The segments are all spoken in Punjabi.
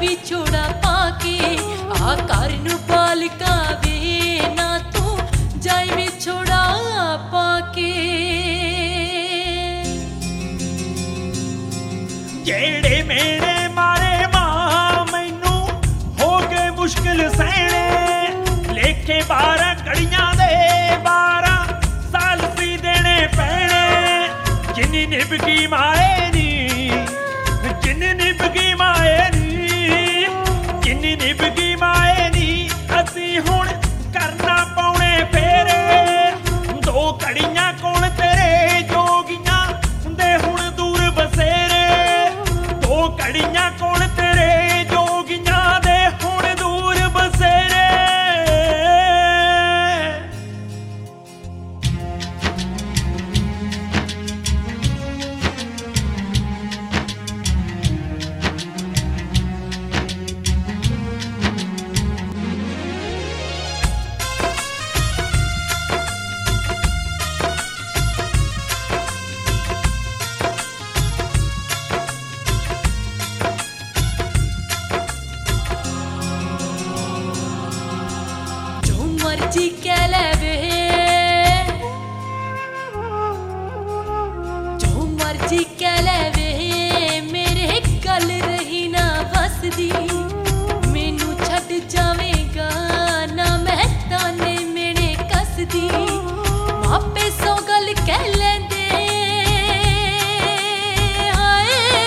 ਵਿਛੋੜਾ ਪਾ ਕੇ ਆ ਘਰ ਨੂੰ ਪਾਲਿਕਾ ਵੇ ਨਾ ਤੂੰ ਜਾਈ ਵਿਛੋੜਾ ਪਾ ਕੇ ਜਿਹੜੇ ਮੇੜੇ ਮਾਰੇ ਮਾਂ ਮੈਨੂੰ ਹੋ ਗਏ ਮੁਸ਼ਕਿਲ ਸਹਿਣੇ ਲੇਖੇ 12 ਘੜੀਆਂ ਦੇ 12 ਸਾਲ ਸੀ ਦੇਣੇ ਪੈਣੇ ਜਿੰਨੀ ਨਿਭਗੀ ਮਾਏ ਨੀ ਜਿੰਨੀ ਨਿਭਗੀ ਮਾਏ ਨੀ ਜਿੰਨੀ ਨਿਭਗੀ ਮਾਏ ਨੀ ਅਸੀਂ ਹੁਣ ਕਰਨਾ ਪਾਉਣੇ ਫੇਰੇ 2 ਘੜੀਆਂ ਕੋਲ ਤੇਰੇ ਜੋਗੀਆਂ ਦੇ ਹੁਣ ਦੂਰ ਬਸੇਰੇ 2 ਘੜੀਆਂ ਕੋਲ ਤੇਰੇ ਜੋਗੀਆਂ ਦੇ ਹੁਣ ਦੂਰ ਬਸੇਰੇ ਮਰਜੀ ਕਹਿ ਲੈ ਵੇ ਜੋ ਮਰਜੀ ਕਹਿ ਲੈ ਵੇ ਮੇਰੇ ਗੱਲ ਰਹੀ ਨਾ ਵਸਦੀ ਮੈਨੂੰ ਛੱਡ ਜਾਵੇਂਗਾ ਨਾ ਮੈਂ ਤਾਨੇ ਮੇਣੇ ਕੱਸਦੀ ਮਾਪੇ ਸੌ ਗੱਲ ਕਹਿ ਲੈਂਦੇ ਹਾਏ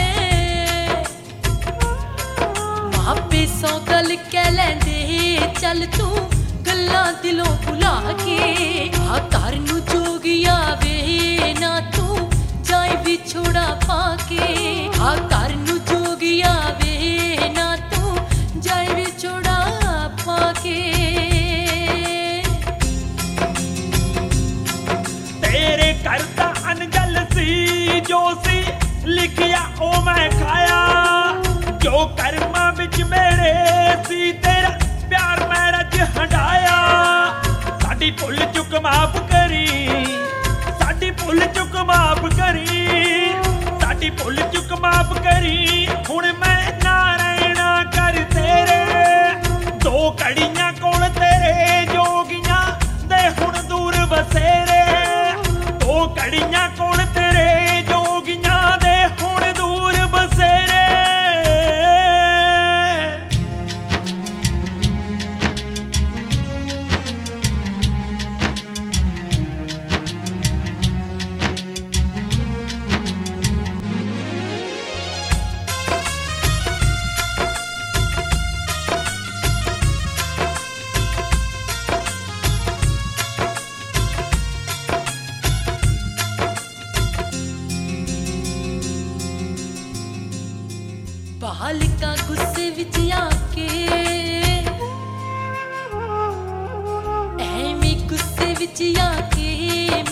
ਮਾਪੇ ਸੌ ਗੱਲ ਕਹਿ ਲੈਂਦੇ ਚੱਲ ਤੂੰ ਗੱਲਾਂ ਦਿਲੋਂ ਭੁਲਾ ਕੇ ਆ ਘਰ ਨੂੰ ਜੋਗਿਆ ਵੇ ਨਾ ਤੂੰ ਜਾਈ ਵਿਛੋੜਾ ਪਾ ਕੇ ਆ ਘਰ ਨੂੰ ਜੋਗਿਆ ਵੇ ਨਾ ਤੂੰ ਜਾਈ ਵਿਛੋੜਾ ਪਾ ਕੇ ਤੇਰੇ ਘਰ ਦਾ ਅਨਜਲ ਸੀ ਜੋ ਸੀ ਲਿਖਿਆ ਉਹ ਮੈਂ ਖਾਇਆ ਜੋ ਕਰਮਾਂ ਵਿੱਚ ਮੇਰੇ ਸੀ ਤੇਰਾ ਪਿਆਰ ਮੈਂ ਰੱਜ ਹੰਡਾਇਆ ਸਾਡੀ ਭੁੱਲ ਚੁੱਕ ਮਾਫ ਕਰੀ ਸਾਡੀ ਭੁੱਲ ਚੁੱਕ ਮਾਫ ਕਰੀ ਸਾਡੀ ਭੁੱਲ ਚੁੱਕ ਮਾਫ ਕਰੀ ਹੁਣ ਮੈਂ ਨਾ ਰਹਿਣਾ ਕਰ ਤੇਰੇ 2 ਘੜੀਆਂ ਕੋਲ ਤੇਰੇ ਜੋਗੀਆਂ ਦੇ ਹੁਣ ਦੂਰ ਬਸੇਰੇ 2 ਘੜੀਆਂ ਕੋਲ ਤੇਰੇ ਜੋਗੀਆਂ ਦੇ ਹੁਣ ਦੂਰ ਬਸੇਰੇ ਬਾਲਿਕਾ ਗੁੱਸੇ ਵਿੱਚ ਆ ਕੇ ਐਵੇਂ ਗੁੱਸੇ ਵਿੱਚ ਆ ਕੇ